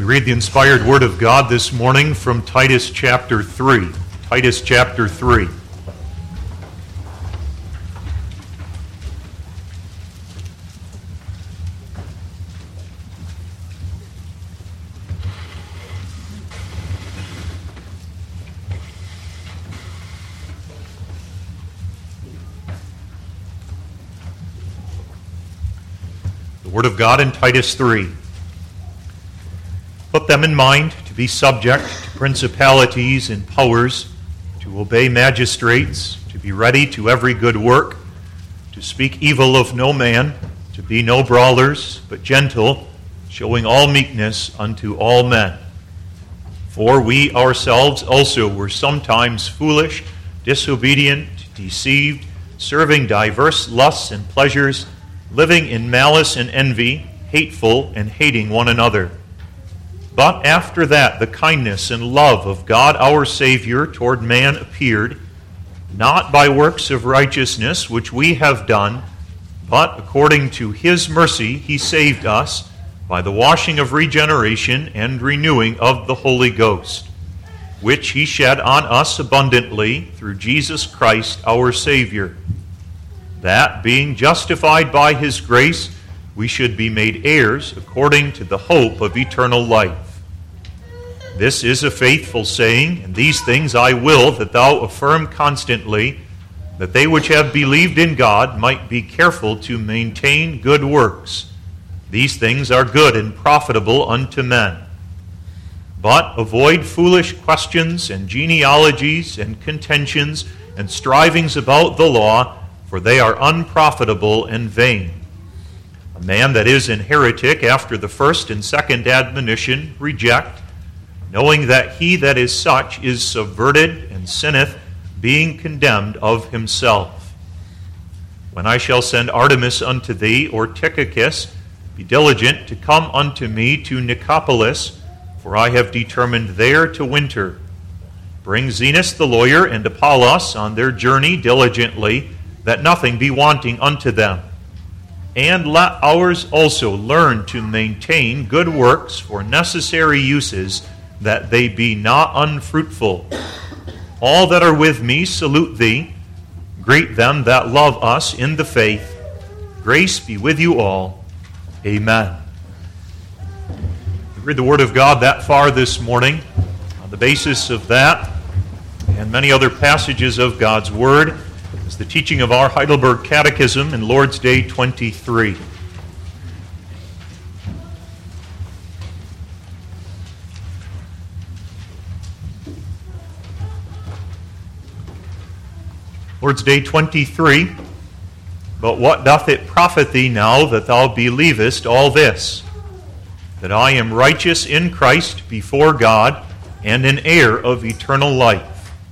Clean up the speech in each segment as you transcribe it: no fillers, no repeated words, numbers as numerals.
We read the inspired Word of God this morning from Titus chapter 3. Titus chapter 3. The Word of God in Titus 3. Put them in mind to be subject to principalities and powers, to obey magistrates, to be ready to every good work, to speak evil of no man, to be no brawlers, but gentle, showing all meekness unto all men. For we ourselves also were sometimes foolish, disobedient, deceived, serving diverse lusts and pleasures, living in malice and envy, hateful and hating one another. But after that, the kindness and love of God our Savior toward man appeared, not by works of righteousness which we have done, but according to His mercy He saved us by the washing of regeneration and renewing of the Holy Ghost, which He shed on us abundantly through Jesus Christ our Savior, that being justified by His grace, we should be made heirs according to the hope of eternal life. This is a faithful saying, and these things I will that thou affirm constantly, that they which have believed in God might be careful to maintain good works. These things are good and profitable unto men. But avoid foolish questions and genealogies and contentions and strivings about the law, for they are unprofitable and vain. A man that is an heretic after the first and second admonition reject, knowing that he that is such is subverted and sinneth, being condemned of himself. When I shall send Artemis unto thee, or Tychicus, be diligent to come unto me to Nicopolis, for I have determined there to winter. Bring Zenas the lawyer and Apollos on their journey diligently, that nothing be wanting unto them. And let ours also learn to maintain good works for necessary uses, that they be not unfruitful. All that are with me salute thee. Greet them that love us in the faith. Grace be with you all. Amen. We read the Word of God that far this morning. On the basis of that and many other passages of God's Word, the teaching of our Heidelberg Catechism in Lord's Day 23. Lord's Day 23. But what doth it profit thee now that thou believest all this? That I am righteous in Christ before God, and an heir of eternal life.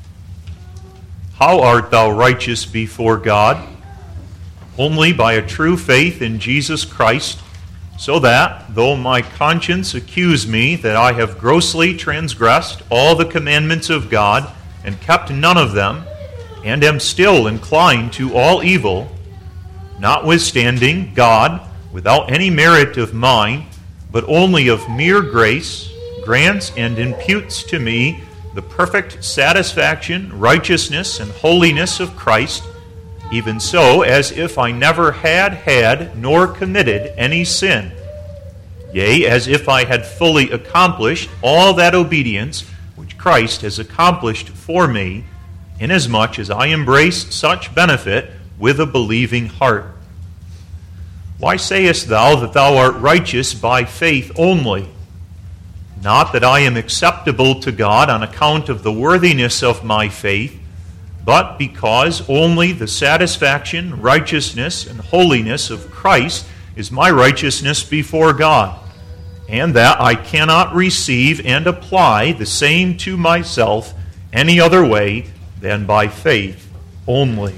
How art thou righteous before God? Only by a true faith in Jesus Christ, so that, though my conscience accuse me that I have grossly transgressed all the commandments of God, and kept none of them, and am still inclined to all evil, notwithstanding God, without any merit of mine, but only of mere grace, grants and imputes to me the perfect satisfaction, righteousness, and holiness of Christ, even so as if I never had nor committed any sin, yea, as if I had fully accomplished all that obedience which Christ has accomplished for me, inasmuch as I embrace such benefit with a believing heart. Why sayest thou that thou art righteous by faith only? Not that I am acceptable to God on account of the worthiness of my faith, but because only the satisfaction, righteousness, and holiness of Christ is my righteousness before God, and that I cannot receive and apply the same to myself any other way than by faith only.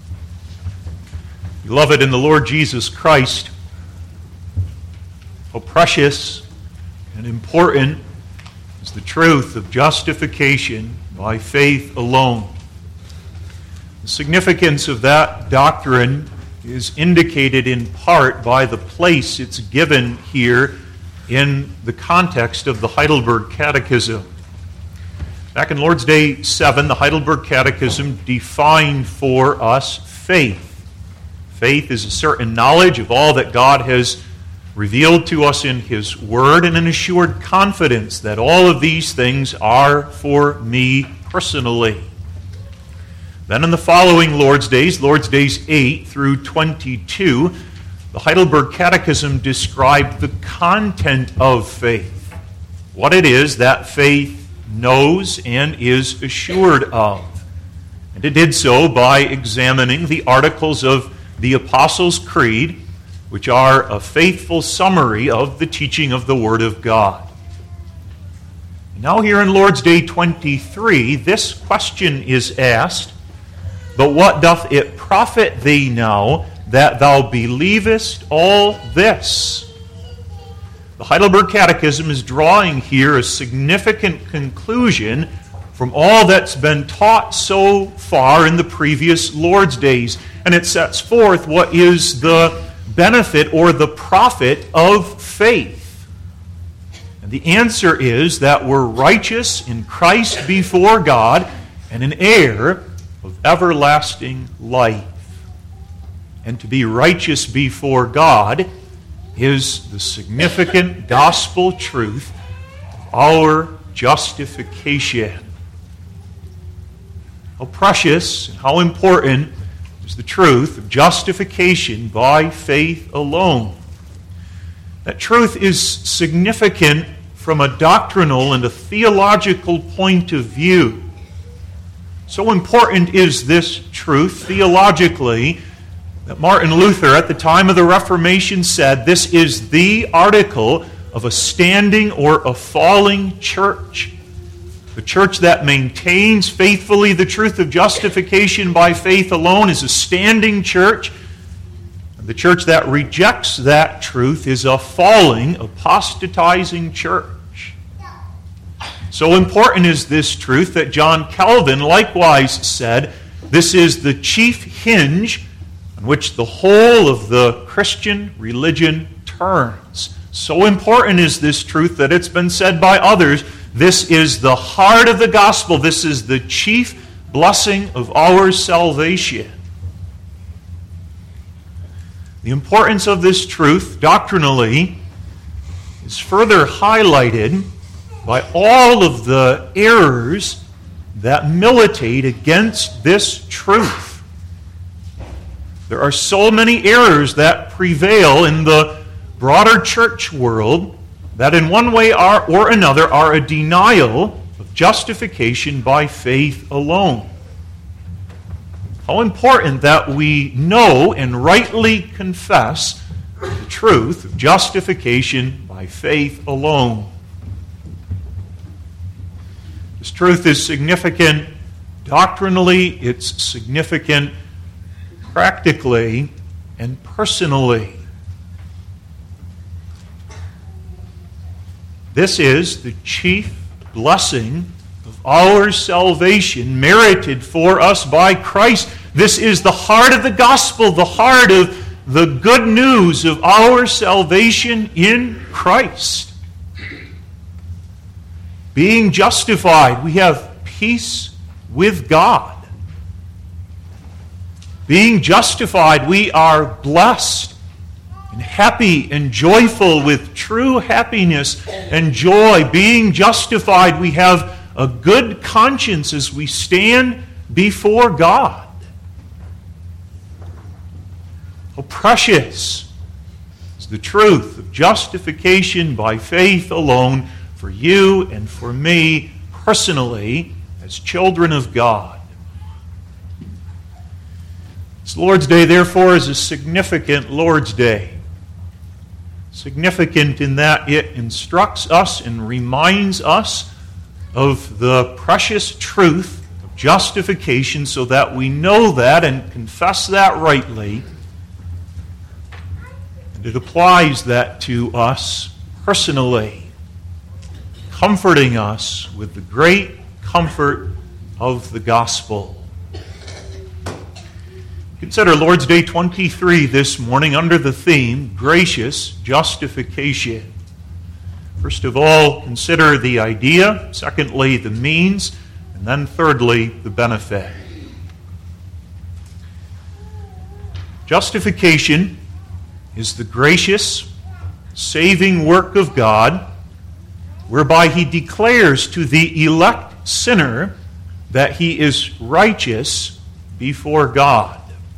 Beloved in the Lord Jesus Christ, how precious and important is the truth of justification by faith alone. The significance of that doctrine is indicated in part by the place it's given here in the context of the Heidelberg Catechism. Back in Lord's Day 7, the Heidelberg Catechism defined for us faith. Faith is a certain knowledge of all that God has revealed to us in His Word, and an assured confidence that all of these things are for me personally. Then in the following Lord's Days 8 through 22, the Heidelberg Catechism described the content of faith, what it is that faith knows and is assured of. And it did so by examining the articles of the Apostles' Creed, which are a faithful summary of the teaching of the Word of God. Now here in Lord's Day 23, this question is asked, "But what doth it profit thee now that thou believest all this?" The Heidelberg Catechism is drawing here a significant conclusion from all that's been taught so far in the previous Lord's Days. And it sets forth what is the benefit or the profit of faith. And the answer is that we're righteous in Christ before God and an heir of everlasting life. And to be righteous before God is the significant gospel truth of our justification. How precious and how important is the truth of justification by faith alone. That truth is significant from a doctrinal and a theological point of view. So important is this truth theologically that Martin Luther, at the time of the Reformation, said this is the article of a standing or a falling church. The church that maintains faithfully the truth of justification by faith alone is a standing church. And the church that rejects that truth is a falling, apostatizing church. So important is this truth that John Calvin likewise said, this is the chief hinge on which the whole of the Christian religion turns. So important is this truth that it's been said by others, this is the heart of the gospel. This is the chief blessing of our salvation. The importance of this truth doctrinally is further highlighted by all of the errors that militate against this truth. There are so many errors that prevail in the broader church world that in one way or another are a denial of justification by faith alone. How important that we know and rightly confess the truth of justification by faith alone. This truth is significant doctrinally, it's significant practically and personally. This is the chief blessing of our salvation merited for us by Christ. This is the heart of the gospel, the heart of the good news of our salvation in Christ. Being justified, we have peace with God. Being justified, we are blessed and happy and joyful with true happiness and joy. Being justified, we have a good conscience as we stand before God. How precious is the truth of justification by faith alone for you and for me personally as children of God. This Lord's Day, therefore, is a significant Lord's Day. Significant in that it instructs us and reminds us of the precious truth of justification so that we know that and confess that rightly. And it applies that to us personally, comforting us with the great comfort of the gospel. Consider Lord's Day 23 this morning under the theme, Gracious Justification. First of all, consider the idea. Secondly, the means. And then thirdly, the benefit. Justification is the gracious, saving work of God, whereby He declares to the elect sinner that he is righteous before God.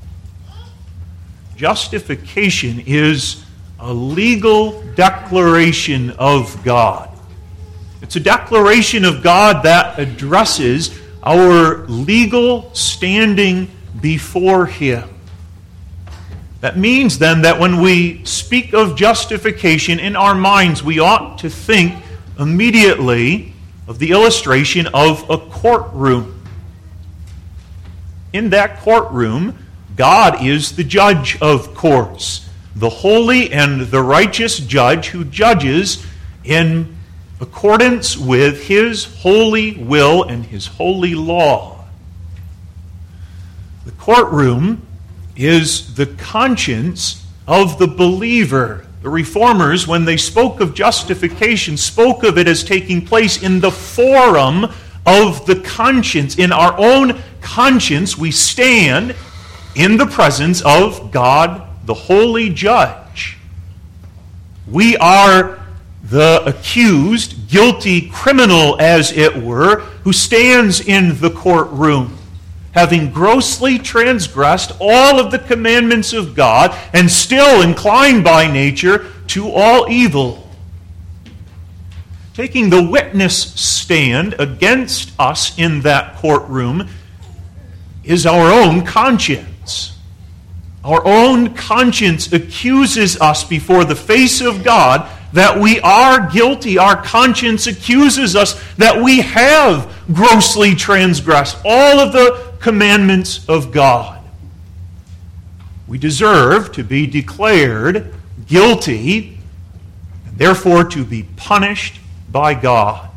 Justification is a legal declaration of God. It's a declaration of God that addresses our legal standing before Him. That means then that when we speak of justification in our minds, we ought to think immediately of the illustration of a courtroom. In that courtroom, God is the judge, of course, the holy and the righteous judge who judges in accordance with His holy will and His holy law. The courtroom is the conscience of the believer. The Reformers, when they spoke of justification, spoke of it as taking place in the forum of the conscience. In our own conscience, we stand in the presence of God, the holy judge. We are the accused, guilty criminal, as it were, who stands in the courtroom, having grossly transgressed all of the commandments of God and still inclined by nature to all evil. Taking the witness stand against us in that courtroom is our own conscience. Our own conscience accuses us before the face of God that we are guilty. Our conscience accuses us that we have grossly transgressed all of the commandments of God. We deserve to be declared guilty, and therefore to be punished by God.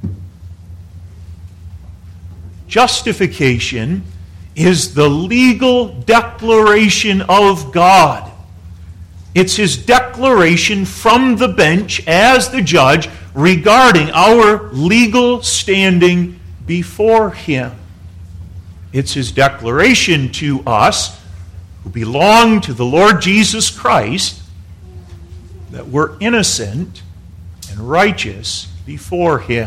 Justification is the legal declaration of God. It's His declaration from the bench as the judge regarding our legal standing before Him. It's His declaration to us who belong to the Lord Jesus Christ that we're innocent and righteous before Him.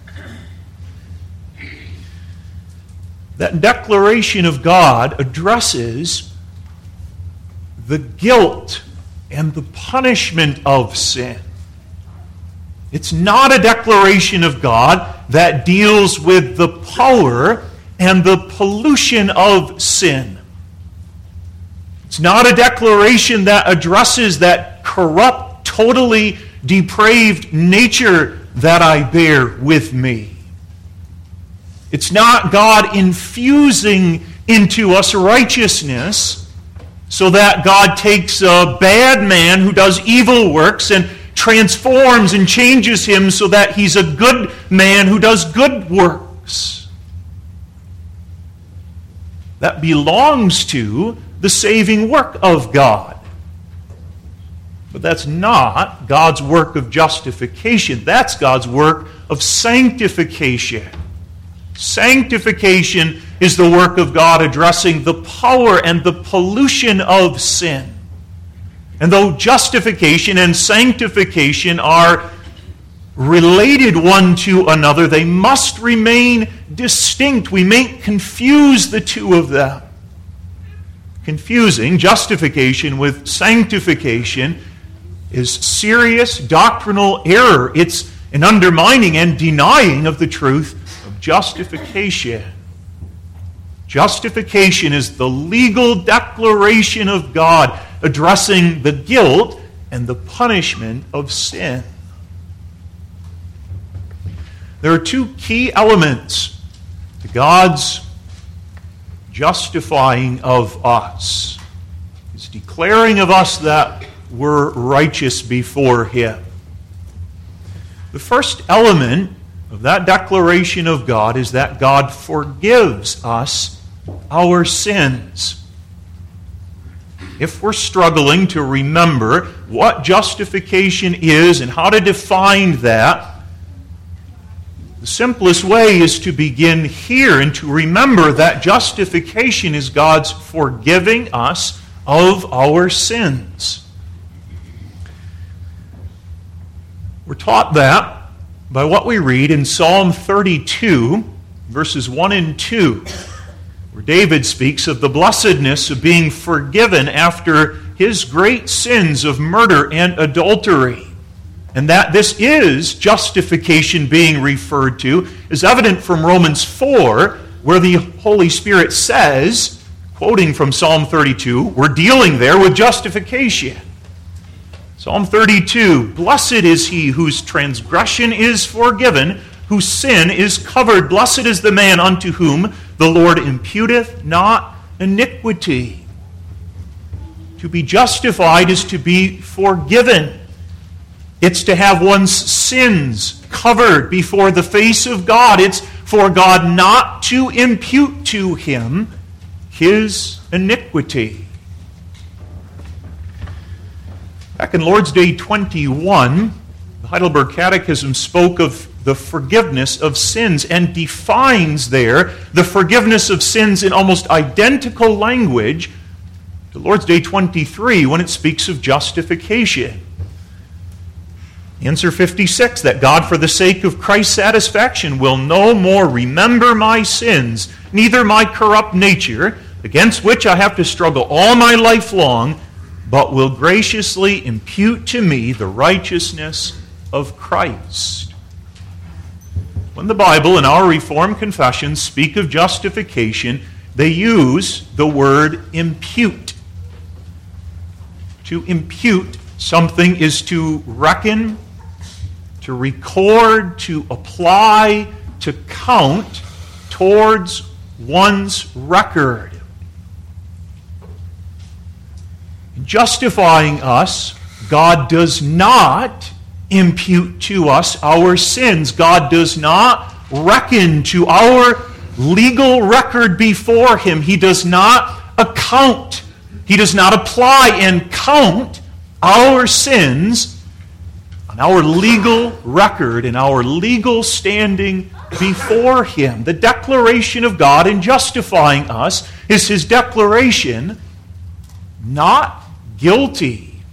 That declaration of God addresses the guilt and the punishment of sin. It's not a declaration of God that deals with the power and the pollution of sin. It's not a declaration that addresses that corrupt, totally depraved nature that I bear with me. It's not God infusing into us righteousness so that God takes a bad man who does evil works and transforms and changes him so that he's a good man who does good works. That belongs to the saving work of God. But that's not God's work of justification. That's God's work of sanctification. Sanctification is the work of God addressing the power and the pollution of sin. And though justification and sanctification are related one to another, they must remain distinct. We may confuse the two of them. Confusing justification with sanctification is serious doctrinal error. It's an undermining and denying of the truth of justification. Justification is the legal declaration of God addressing the guilt and the punishment of sin. There are two key elements to God's justifying of us. His declaring of us that we're righteous before Him. The first element of that declaration of God is that God forgives us our sins. If we're struggling to remember what justification is and how to define that, the simplest way is to begin here and to remember that justification is God's forgiving us of our sins. We're taught that by what we read in Psalm 32, verses 1 and 2, where David speaks of the blessedness of being forgiven after his great sins of murder and adultery. And that this is justification being referred to is evident from Romans 4, where the Holy Spirit says, quoting from Psalm 32, we're dealing there with justification. Psalm 32, "Blessed is he whose transgression is forgiven, whose sin is covered. Blessed is the man unto whom the Lord imputeth not iniquity." To be justified is to be forgiven. It's to have one's sins covered before the face of God. It's for God not to impute to him his iniquity. Back in Lord's Day 21, the Heidelberg Catechism spoke of the forgiveness of sins and defines there the forgiveness of sins in almost identical language to Lord's Day 23 when it speaks of justification. Answer 56, that God, for the sake of Christ's satisfaction, will no more remember my sins, neither my corrupt nature, against which I have to struggle all my life long, but will graciously impute to me the righteousness of Christ. When the Bible and our Reformed confessions speak of justification, they use the word impute. To impute something is to reckon, to record, to apply, to count towards one's record. In justifying us, God does not impute to us our sins. God does not reckon to our legal record before him. He does not account. He does not apply and count our sins on our legal record and our legal standing before him. The declaration of God in justifying us is his declaration, not guilty.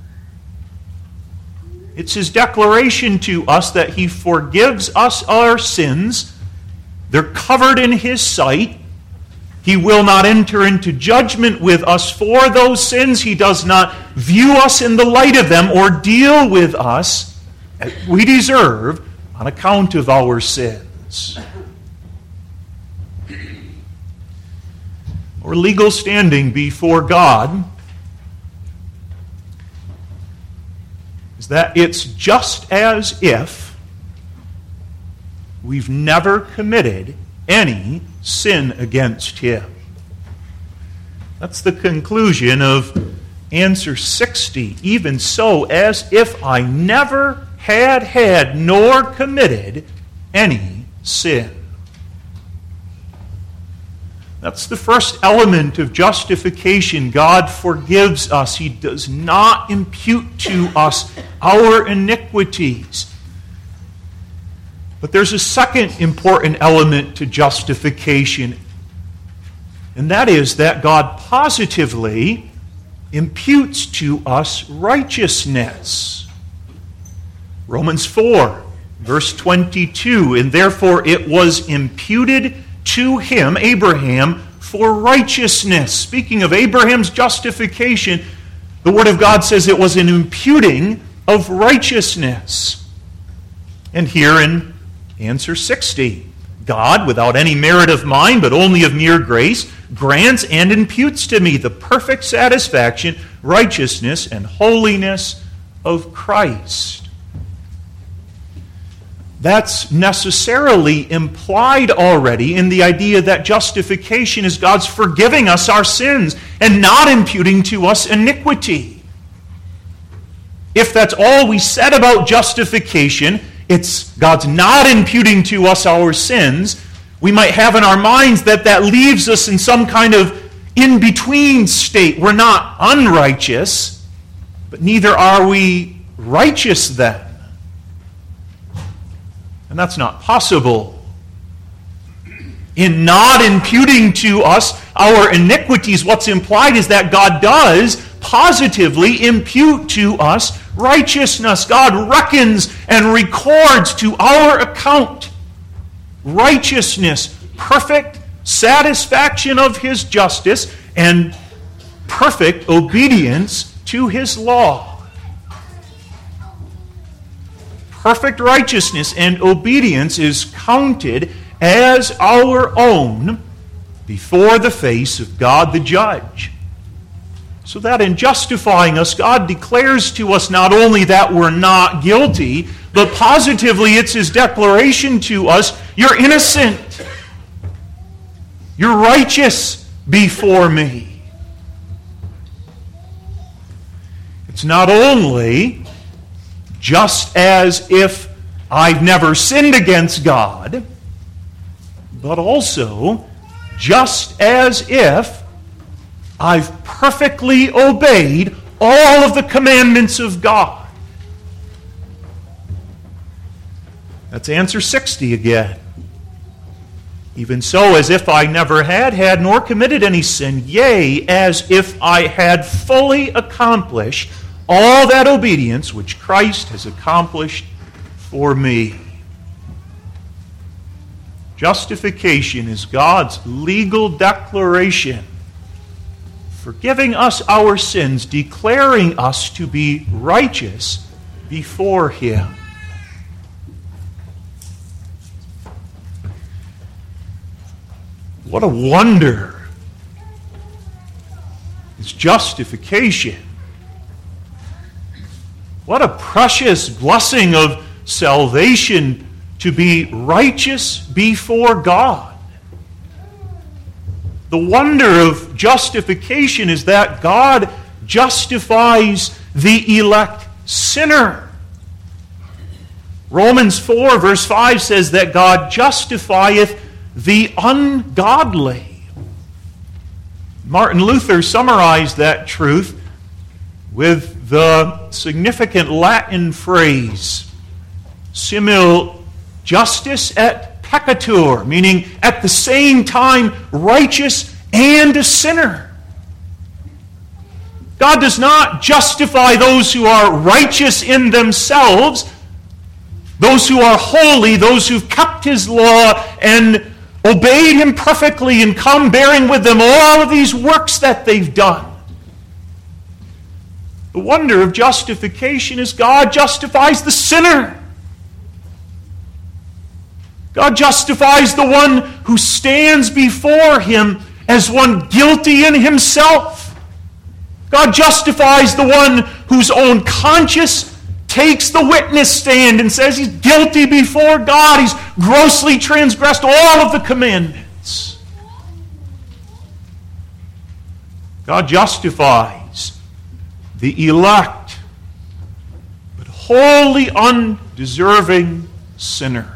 It's his declaration to us that he forgives us our sins. They're covered in his sight. He will not enter into judgment with us for those sins. He does not view us in the light of them or deal with us as we deserve on account of our sins. Our legal standing before God is that it's just as if we've never committed any sin against him. That's the conclusion of answer 60. Even so, as if I never had nor committed any sin. That's the first element of justification. God forgives us. He does not impute to us our iniquities. But there's a second important element to justification, and that is that God positively imputes to us righteousness. Romans 4, verse 22, and therefore it was imputed to him, Abraham, for righteousness. Speaking of Abraham's justification, the Word of God says it was an imputing of righteousness. And here in answer 60, God, without any merit of mine, but only of mere grace, grants and imputes to me the perfect satisfaction, righteousness, and holiness of Christ. That's necessarily implied already in the idea that justification is God's forgiving us our sins and not imputing to us iniquity. If that's all we said about justification, God's not imputing to us our sins, we might have in our minds that leaves us in some kind of in-between state. We're not unrighteous, but neither are we righteous then. And that's not possible. In not imputing to us our iniquities, what's implied is that God does positively impute to us righteousness. God reckons and records to our account righteousness, perfect satisfaction of His justice, and perfect obedience to His law. Perfect righteousness and obedience is counted as our own before the face of God the judge. So that in justifying us, God declares to us not only that we're not guilty, but positively it's His declaration to us, you're innocent. You're righteous before me. It's not only just as if I've never sinned against God, but also just as if I've perfectly obeyed all of the commandments of God. That's answer 60 again. Even so, as if I never had nor committed any sin, yea, as if I had fully accomplished all that obedience which Christ has accomplished for me. Justification is God's legal declaration, forgiving us our sins, declaring us to be righteous before Him. What a wonder is justification. What a precious blessing of salvation to be righteous before God. The wonder of justification is that God justifies the elect sinner. Romans 4 verse 5 says that God justifieth the ungodly. Martin Luther summarized that truth with the significant Latin phrase, simul justus et peccator, meaning at the same time righteous and a sinner. God does not justify those who are righteous in themselves, those who are holy, those who've kept His law and obeyed Him perfectly and come bearing with them all of these works that they've done. The wonder of justification is God justifies the sinner. God justifies the one who stands before Him as one guilty in himself. God justifies the one whose own conscience takes the witness stand and says he's guilty before God. He's grossly transgressed all of the commandments. God justifies the elect, but wholly undeserving sinner.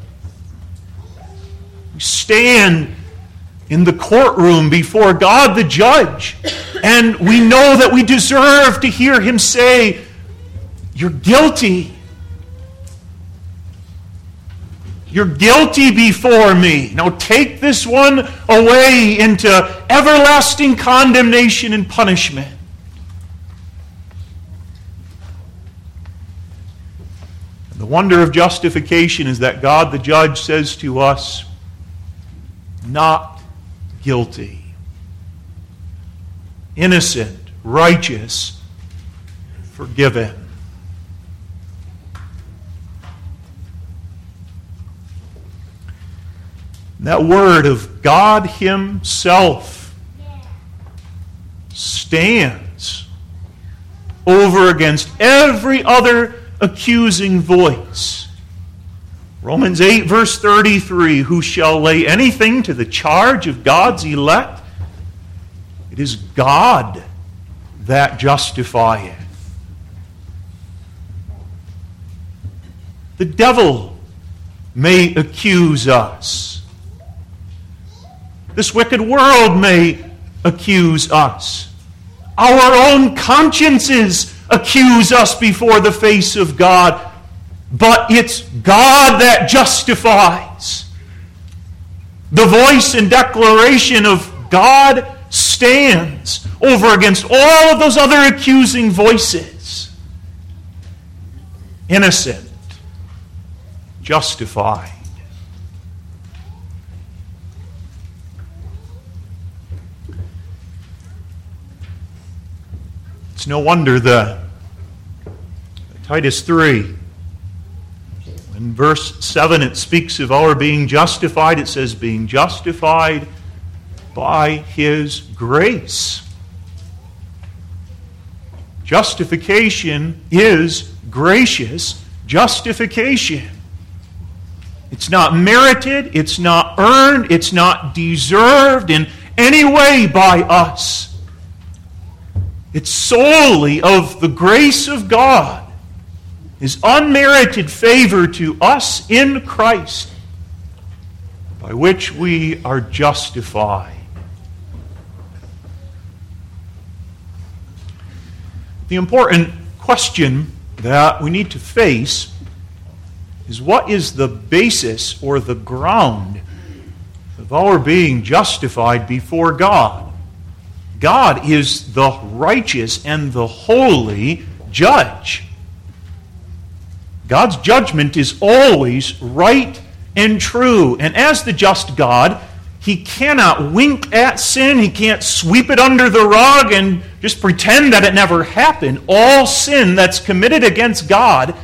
We stand in the courtroom before God the judge, and we know that we deserve to hear Him say, "You're guilty. You're guilty before me. Now take this one away into everlasting condemnation and punishment." And the wonder of justification is that God the judge says to us, not guilty, innocent, righteous, forgiven. That word of God Himself stands over against every other accusing voice. Romans 8, verse 33, who shall lay anything to the charge of God's elect? It is God that justifieth. The devil may accuse us. This wicked world may accuse us. Our own consciences accuse us before the face of God. But it's God that justifies. The voice and declaration of God stands over against all of those other accusing voices. Innocent, justified. It's no wonder the Titus 3, in verse 7, it speaks of our being justified. It says, being justified by His grace. Justification is gracious justification. It's not merited, it's not earned, it's not deserved in any way by us. It's solely of the grace of God, His unmerited favor to us in Christ, by which we are justified. The important question that we need to face is, what is the basis or the ground of our being justified before God? God is the righteous and the holy judge. God's judgment is always right and true. And as the just God, He cannot wink at sin. He can't sweep it under the rug and just pretend that it never happened. All sin that's committed against God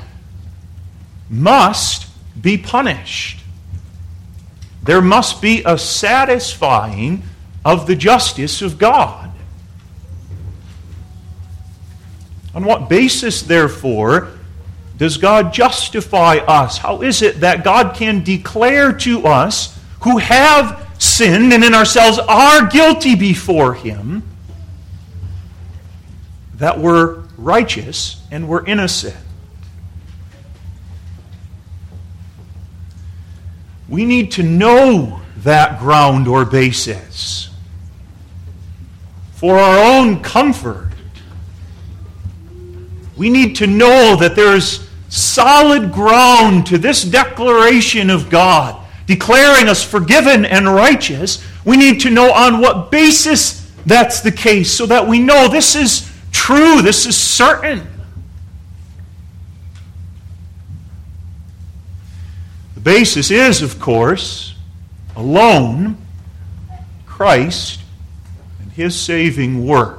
must be punished. There must be a satisfying of the justice of God. On what basis, therefore, does God justify us? How is it that God can declare to us who have sinned and in ourselves are guilty before Him that we're righteous and we're innocent? We need to know that ground or basis for our own comfort. We need to know that there's solid ground to this declaration of God, declaring us forgiven and righteous. We need to know on what basis that's the case, so that we know this is true, this is certain. The basis is, of course, alone Christ and His saving work.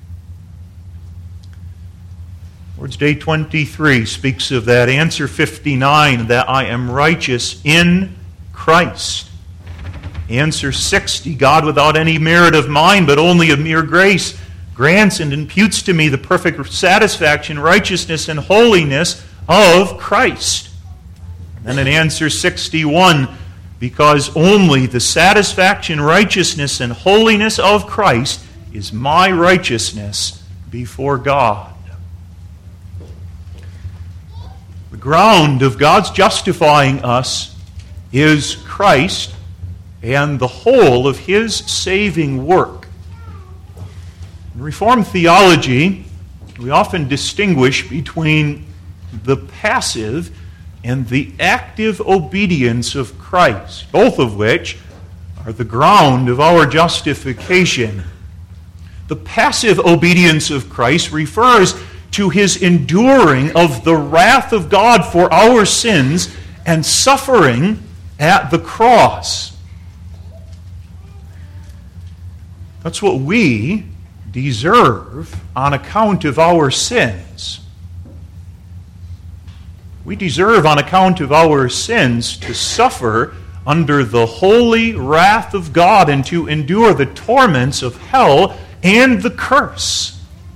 Lord's Day 23 speaks of that. Answer 59, that I am righteous in Christ. Answer 60, God without any merit of mine, but only of mere grace, grants and imputes to me the perfect satisfaction, righteousness, and holiness of Christ. And in answer 61, because only the satisfaction, righteousness, and holiness of Christ is my righteousness before God. The ground of God's justifying us is Christ and the whole of His saving work. In Reformed theology, we often distinguish between the passive and the active obedience of Christ, both of which are the ground of our justification. The passive obedience of Christ refers to His enduring of the wrath of God for our sins and suffering at the cross. That's what we deserve on account of our sins. We deserve on account of our sins to suffer under the holy wrath of God and to endure the torments of hell and the curse.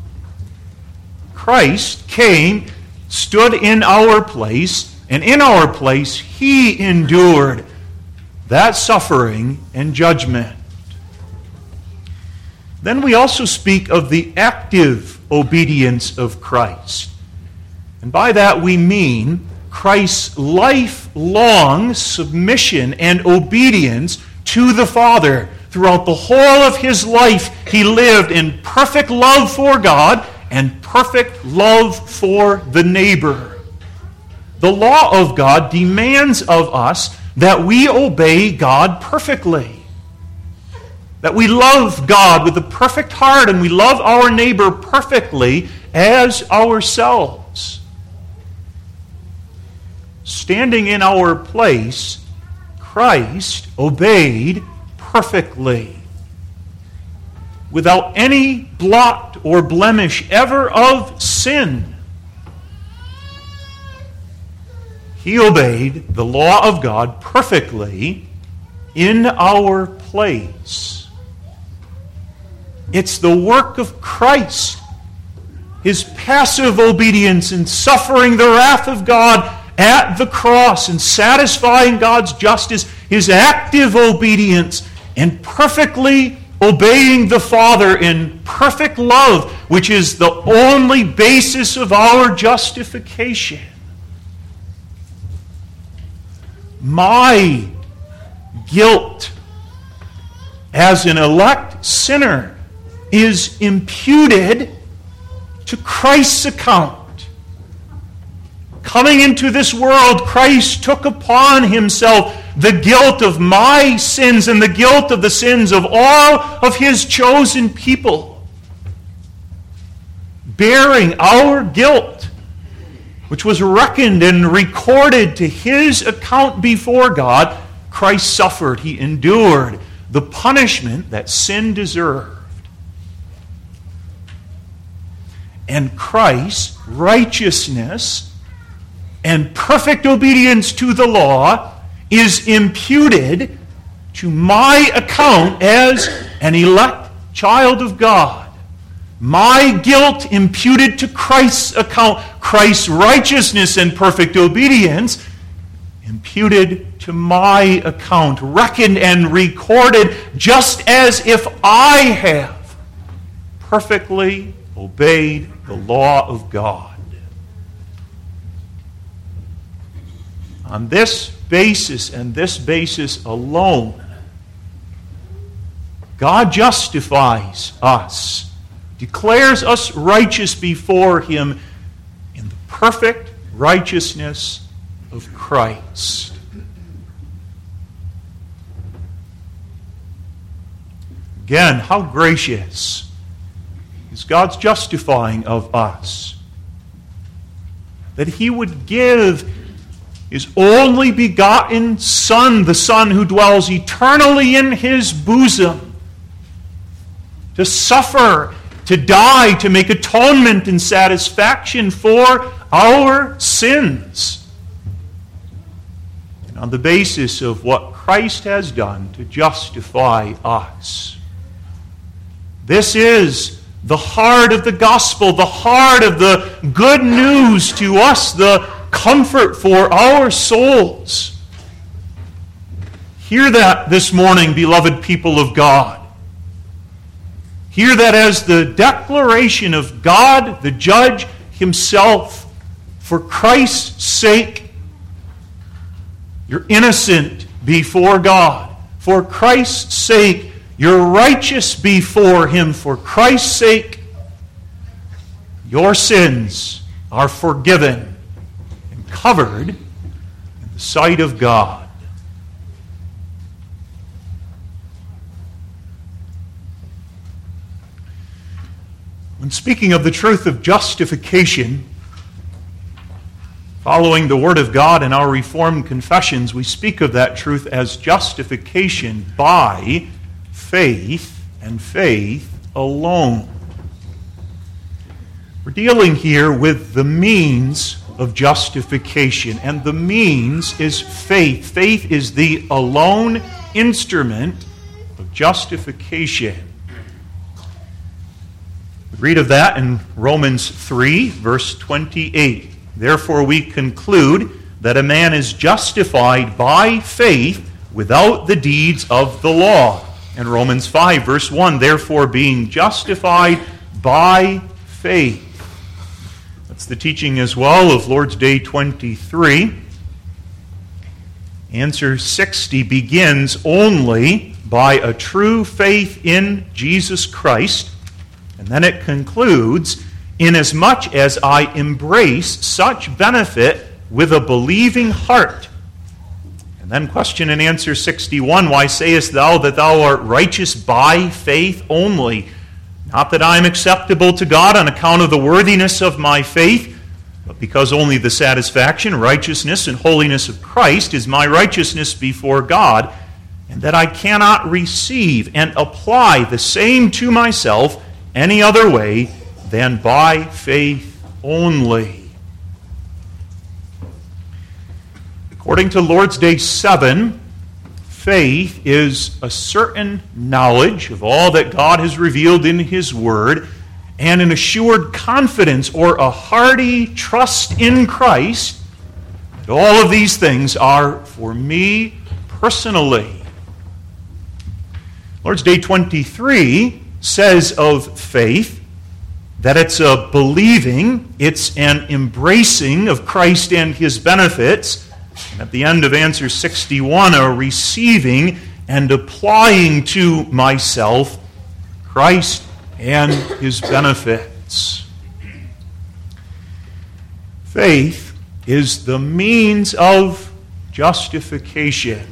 Christ came, stood in our place, and in our place He endured that suffering and judgment. Then we also speak of the active obedience of Christ. And by that we mean Christ's lifelong submission and obedience to the Father. Throughout the whole of his life, he lived in perfect love for God and perfect love for the neighbor. The law of God demands of us that we obey God perfectly. That we love God with a perfect heart and we love our neighbor perfectly as ourselves. Standing in our place, Christ obeyed perfectly, without any blot or blemish ever of sin. He obeyed the law of God perfectly in our place. It's the work of Christ, his passive obedience in suffering the wrath of God at the cross and satisfying God's justice, his active obedience and perfectly obeying the Father in perfect love, which is the only basis of our justification. My guilt as an elect sinner is imputed to Christ's account. Coming into this world, Christ took upon himself the guilt of my sins and the guilt of the sins of all of his chosen people. Bearing our guilt, which was reckoned and recorded to his account before God, Christ suffered, he endured the punishment that sin deserved. And Christ's righteousness and perfect obedience to the law is imputed to my account as an elect child of God. My guilt imputed to Christ's account. Christ's righteousness and perfect obedience imputed to my account, reckoned and recorded just as if I have perfectly obeyed the law of God. On this basis and this basis alone, God justifies us, declares us righteous before him in the perfect righteousness of Christ. Again, how gracious is God's justifying of us, that he would give his only begotten Son, the Son who dwells eternally in his bosom, to suffer, to die, to make atonement and satisfaction for our sins. And on the basis of what Christ has done to justify us. This is the heart of the gospel, the heart of the good news to us, the comfort for our souls. Hear that this morning, beloved people of God. Hear that as the declaration of God, the judge himself. For Christ's sake, you're innocent before God. For Christ's sake, you're righteous before him. For Christ's sake, your sins are forgiven and covered in the sight of God. When speaking of the truth of justification, following the Word of God in our Reformed confessions, we speak of that truth as justification by faith and faith alone. We're dealing here with the means of justification, and the means is faith. Faith is the alone instrument of justification. We read of that in Romans 3, verse 28. Therefore we conclude that a man is justified by faith without the deeds of the law. And Romans 5, verse 1, therefore being justified by faith. Let's It's the teaching as well of Lord's Day 23. Answer 60 begins only by a true faith in Jesus Christ, and then it concludes, inasmuch as I embrace such benefit with a believing heart. And then question and answer 61, why sayest thou that thou art righteous by faith only? Not that I am acceptable to God on account of the worthiness of my faith, but because only the satisfaction, righteousness, and holiness of Christ is my righteousness before God, and that I cannot receive and apply the same to myself any other way than by faith only. According to Lord's Day 7, faith is a certain knowledge of all that God has revealed in His Word, and an assured confidence or a hearty trust in Christ that all of these things are for me personally. Lord's Day 23 says of faith that it's a believing, it's an embracing of Christ and His benefits, and at the end of answer 61, a receiving and applying to myself Christ and His benefits. Faith is the means of justification.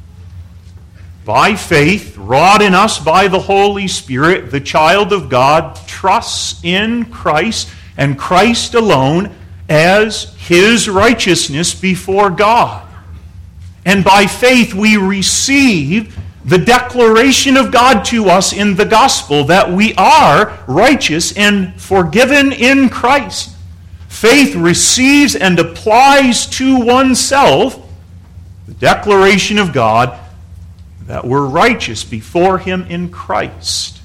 By faith, wrought in us by the Holy Spirit, the child of God trusts in Christ and Christ alone as his righteousness before God. And by faith we receive the declaration of God to us in the gospel that we are righteous and forgiven in Christ. Faith receives and applies to oneself the declaration of God that we're righteous before Him in Christ.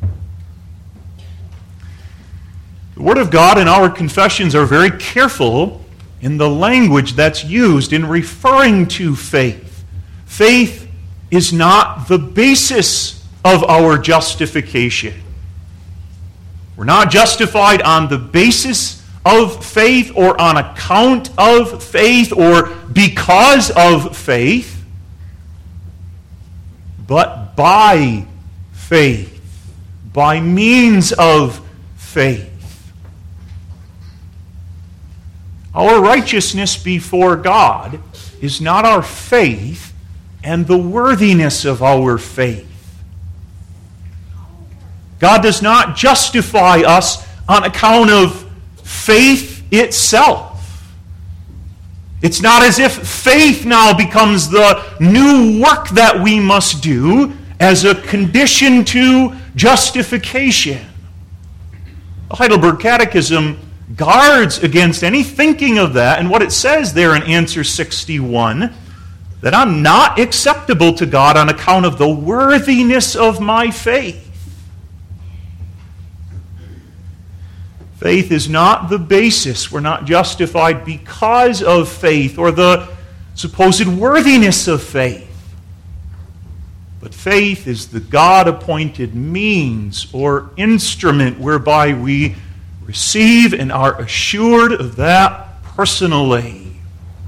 The Word of God and our confessions are very careful in the language that's used in referring to faith. Faith is not the basis of our justification. We're not justified on the basis of faith or on account of faith or because of faith, but by faith, by means of faith. Our righteousness before God is not our faith and the worthiness of our faith. God does not justify us on account of faith itself. It's not as if faith now becomes the new work that we must do as a condition to justification. The Heidelberg Catechism guards against any thinking of that, and what it says there in answer 61, that I'm not acceptable to God on account of the worthiness of my faith. Faith is not the basis. We're not justified because of faith or the supposed worthiness of faith. But faith is the God-appointed means or instrument whereby we receive and are assured of that personally.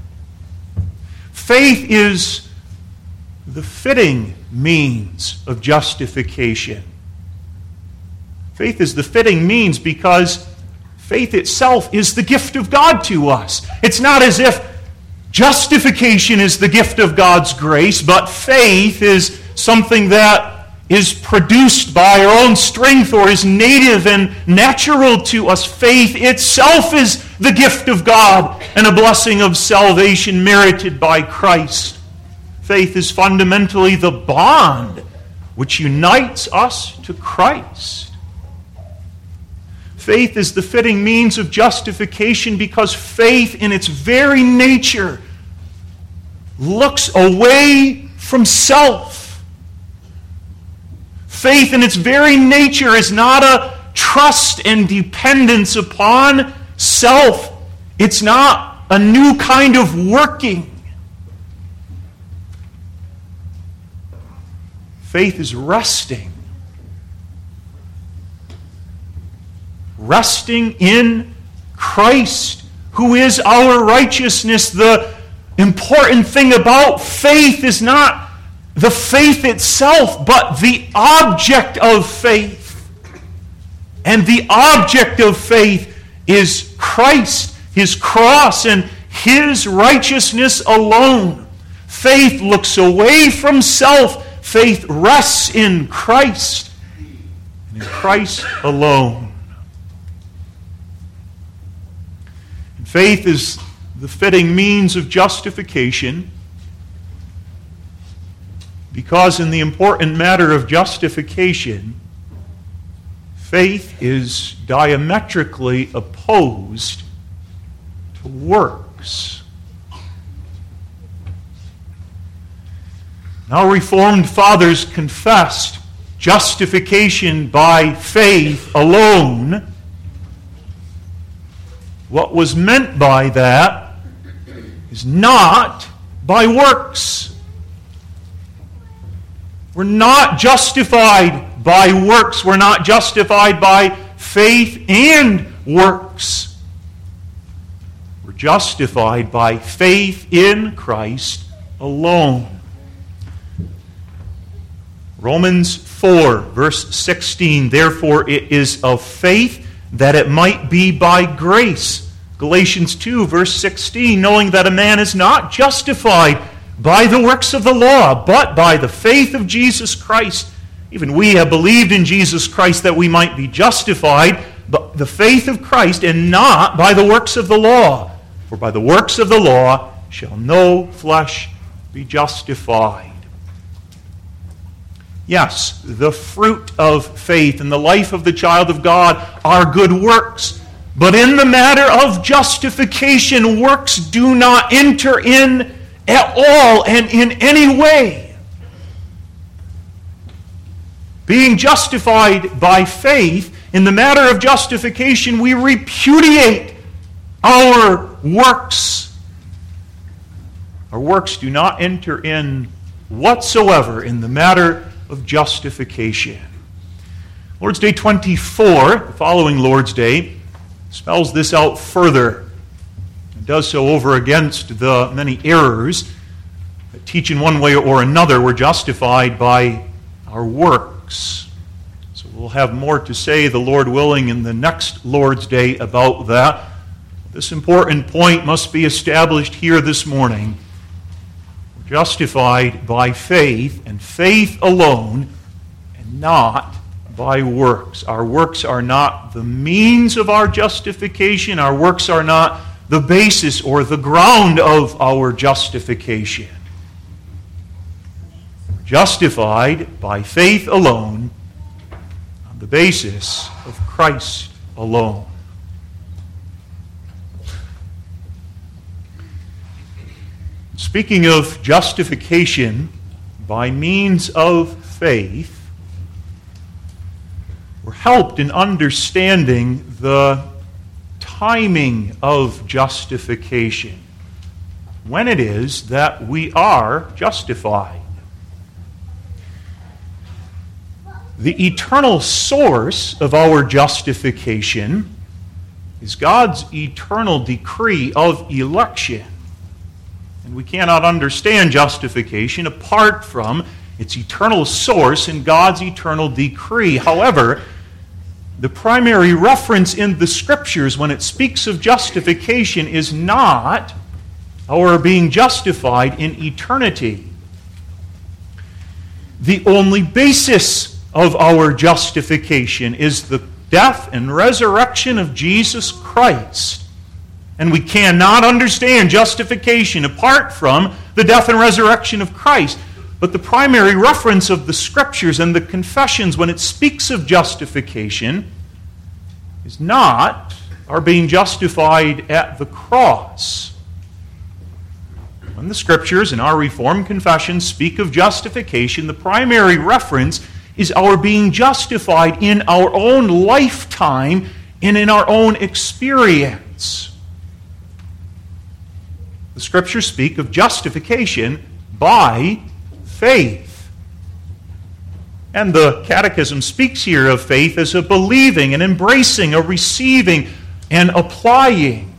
Faith is the fitting means of justification. Faith is the fitting means because faith itself is the gift of God to us. It's not as if justification is the gift of God's grace, but faith is something that is produced by our own strength or is native and natural to us. Faith itself is the gift of God and a blessing of salvation merited by Christ. Faith is fundamentally the bond which unites us to Christ. Faith is the fitting means of justification because faith in its very nature looks away from self. Faith in its very nature is not a trust and dependence upon self. It's not a new kind of working. Faith is resting. Resting in Christ, who is our righteousness. The important thing about faith is not the faith itself, but the object of faith. And the object of faith is Christ, his cross, and his righteousness alone. Faith looks away from self. Faith rests in Christ, and in Christ alone. And faith is the fitting means of justification, because in the important matter of justification, faith is diametrically opposed to works. Our Reformed fathers confessed justification by faith alone. What was meant by that is not by works. We're not justified by works. We're not justified by faith and works. We're justified by faith in Christ alone. Romans 4, verse 16, therefore it is of faith that it might be by grace. Galatians 2, verse 16, knowing that a man is not justified by the works of the law, but by the faith of Jesus Christ. Even we have believed in Jesus Christ that we might be justified by the faith of Christ and not by the works of the law. For by the works of the law shall no flesh be justified. Yes, the fruit of faith in the life of the child of God are good works. But in the matter of justification, works do not enter in at all and in any way. Being justified by faith, in the matter of justification, we repudiate our works. Our works do not enter in whatsoever in the matter of justification. Lord's Day 24, the following Lord's Day, spells this out further. It does so over against the many errors that teach in one way or another we're justified by our works. So we'll have more to say, the Lord willing, in the next Lord's Day about that. This important point must be established here this morning. Justified by faith, and faith alone, and not by works. Our works are not the means of our justification. Our works are not the basis or the ground of our justification. We're justified by faith alone, on the basis of Christ alone. Speaking of justification by means of faith, we're helped in understanding the timing of justification, when it is that we are justified. The eternal source of our justification is God's eternal decree of election. And we cannot understand justification apart from its eternal source in God's eternal decree. However, the primary reference in the Scriptures when it speaks of justification is not our being justified in eternity. The only basis of our justification is the death and resurrection of Jesus Christ. And we cannot understand justification apart from the death and resurrection of Christ. But the primary reference of the Scriptures and the confessions when it speaks of justification is not our being justified at the cross. When the Scriptures and our Reformed confessions speak of justification, the primary reference is our being justified in our own lifetime and in our own experience. The Scriptures speak of justification by faith. And the Catechism speaks here of faith as a believing, an embracing, a receiving and applying.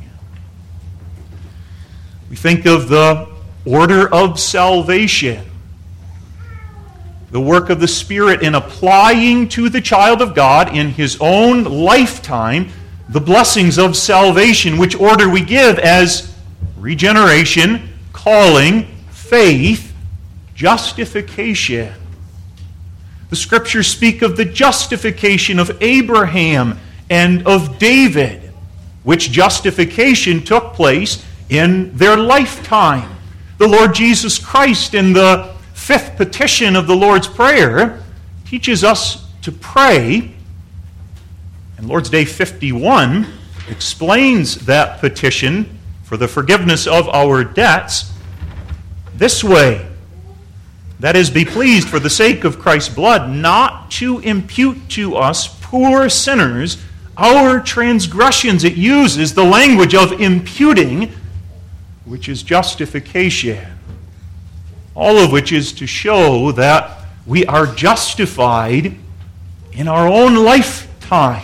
We think of the order of salvation, the work of the Spirit in applying to the child of God in his own lifetime the blessings of salvation, which order we give as regeneration, calling, faith, justification. The Scriptures speak of the justification of Abraham and of David, which justification took place in their lifetime. The Lord Jesus Christ, in the fifth petition of the Lord's Prayer, teaches us to pray, and Lord's Day 51 explains that petition for the forgiveness of our debts this way: that is, be pleased for the sake of Christ's blood not to impute to us poor sinners our transgressions. It uses the language of imputing, which is justification. All of which is to show that we are justified in our own lifetime.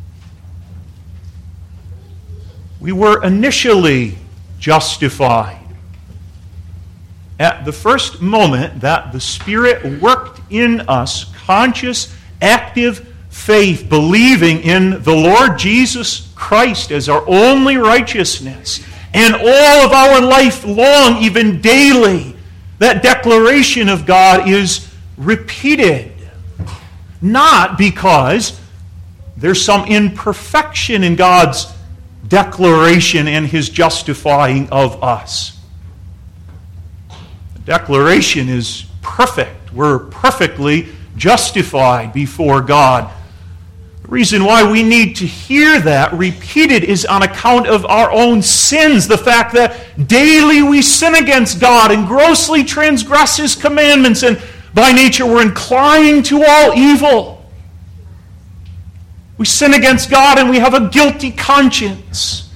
We were initially justified at the first moment that the Spirit worked in us conscious, active faith, believing in the Lord Jesus Christ as our only righteousness. And all of our life long, even daily, that declaration of God is repeated. Not because there's some imperfection in God's declaration and his justifying of us. The declaration is perfect. We're perfectly justified before God. The reason why we need to hear that repeated is on account of our own sins. The fact that daily we sin against God and grossly transgress his commandments, and by nature we're inclined to all evil. We sin against God and we have a guilty conscience.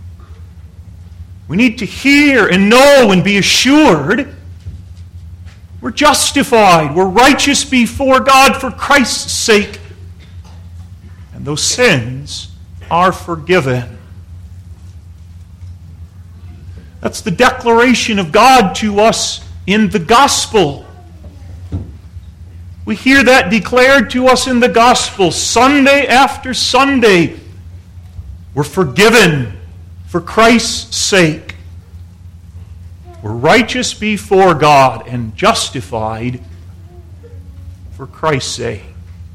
We need to hear and know and be assured we're justified, we're righteous before God for Christ's sake, and those sins are forgiven. That's the declaration of God to us in the gospel. We hear that declared to us in the gospel Sunday after Sunday. We're forgiven for Christ's sake. We're righteous before God and justified for Christ's sake.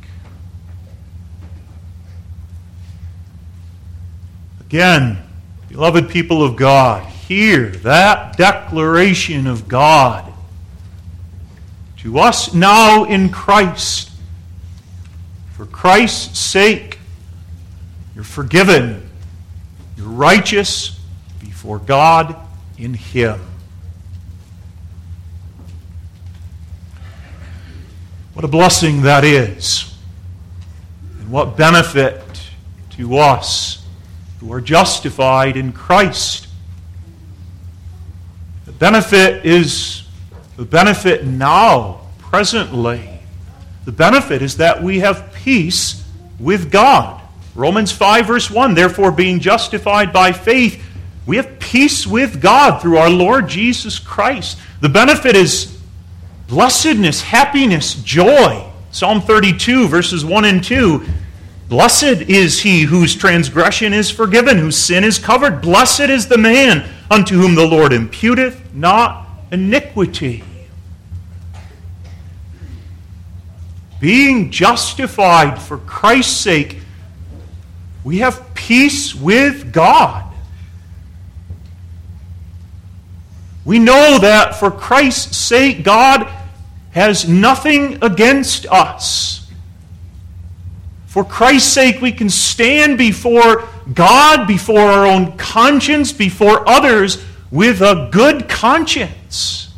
Again, beloved people of God, hear that declaration of God to us now in Christ. For Christ's sake, you're forgiven. You're righteous before God in him. What a blessing that is. And what benefit to us who are justified in Christ. The benefit is the benefit now, presently. The benefit is that we have peace with God. Romans 5 verse 1, therefore being justified by faith, we have peace with God through our Lord Jesus Christ. The benefit is blessedness, happiness, joy. Psalm 32 verses 1 and 2. Blessed is he whose transgression is forgiven, whose sin is covered. Blessed is the man unto whom the Lord imputeth not iniquity. Being justified for Christ's sake, we have peace with God. We know that for Christ's sake, God has nothing against us. For Christ's sake, we can stand before God, before our own conscience, before others, with a good conscience.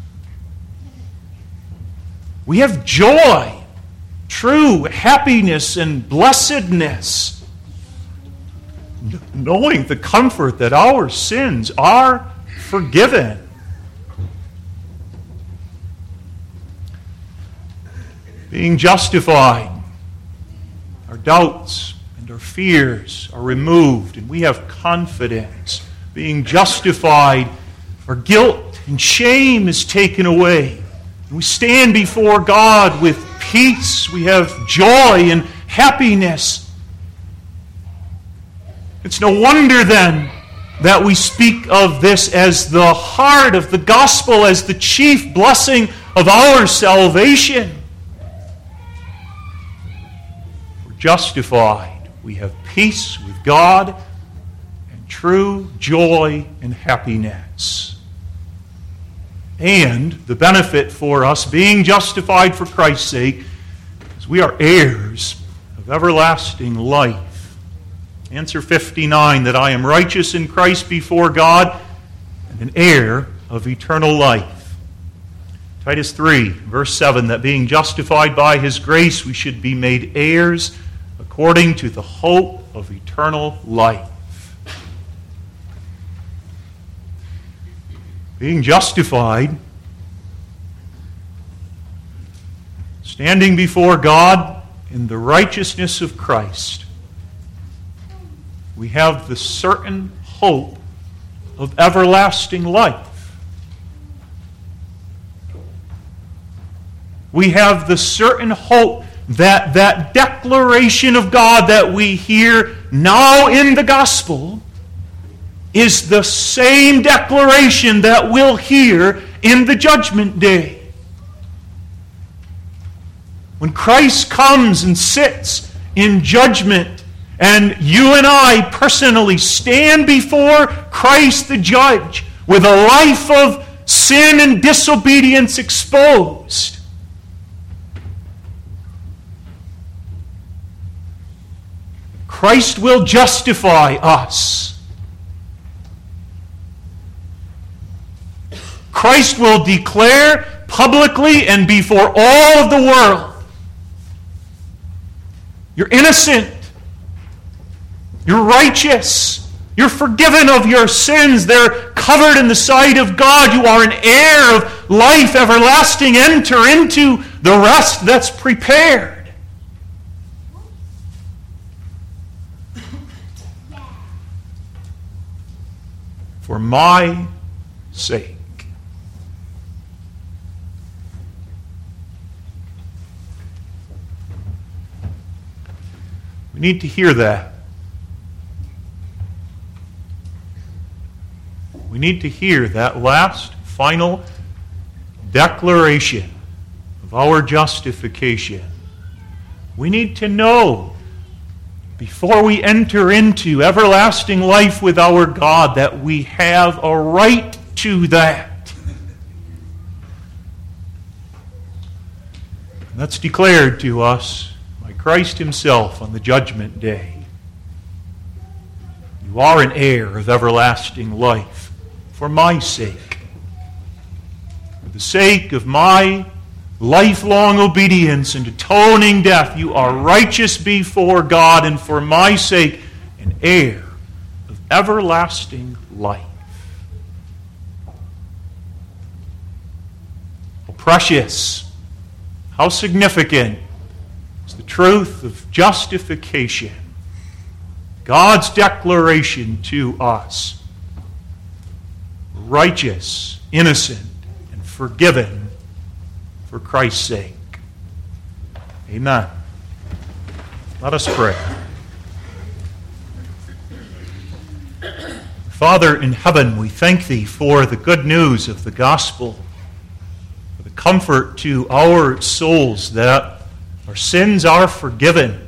We have joy, true happiness and blessedness, knowing the comfort that our sins are forgiven. Being justified, our doubts and our fears are removed, and we have confidence. Being justified, our guilt and shame is taken away. And we stand before God with peace. We have joy and happiness. It's no wonder then that we speak of this as the heart of the gospel, as the chief blessing of our salvation. We're justified. We have peace with God and true joy and happiness. And the benefit for us being justified for Christ's sake is we are heirs of everlasting life. Answer 59, that I am righteous in Christ before God and an heir of eternal life. Titus 3, verse 7, that being justified by His grace we should be made heirs according to the hope of eternal life. Being justified, standing before God in the righteousness of Christ, we have the certain hope of everlasting life. We have the certain hope that that declaration of God that we hear now in the gospel is the same declaration that we'll hear in the judgment day. When Christ comes and sits in judgment, and you and I personally stand before Christ the judge with a life of sin and disobedience exposed, Christ will justify us. Christ will declare publicly and before all of the world, you're innocent. You're righteous. You're forgiven of your sins. They're covered in the sight of God. You are an heir of life everlasting. Enter into the rest that's prepared. For my sake. We need to hear that. We need to hear that last, final declaration of our justification. We need to know before we enter into everlasting life with our God that we have a right to that. And that's declared to us by Christ Himself on the judgment day. You are an heir of everlasting life. For my sake, for the sake of my lifelong obedience and atoning death, you are righteous before God, and for my sake, an heir of everlasting life. How precious, how significant is the truth of justification, God's declaration to us. Righteous, innocent, and forgiven for Christ's sake. Amen. Let us pray. Father in heaven, we thank Thee for the good news of the gospel, for the comfort to our souls that our sins are forgiven,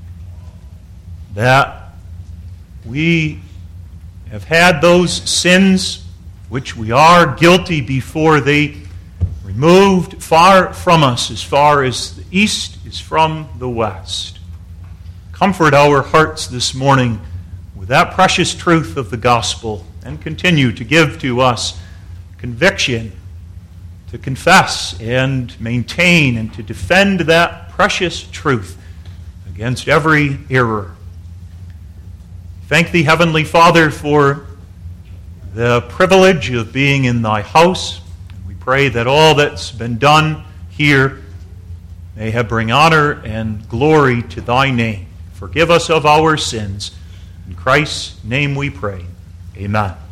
that we have had those sins which we are guilty before Thee removed far from us, as far as the east is from the west. Comfort our hearts this morning with that precious truth of the gospel, and continue to give to us conviction to confess and maintain and to defend that precious truth against every error. Thank Thee, Heavenly Father, for the privilege of being in Thy house. We pray that all that's been done here may have bring honor and glory to Thy name. Forgive us of our sins. In Christ's name we pray. Amen.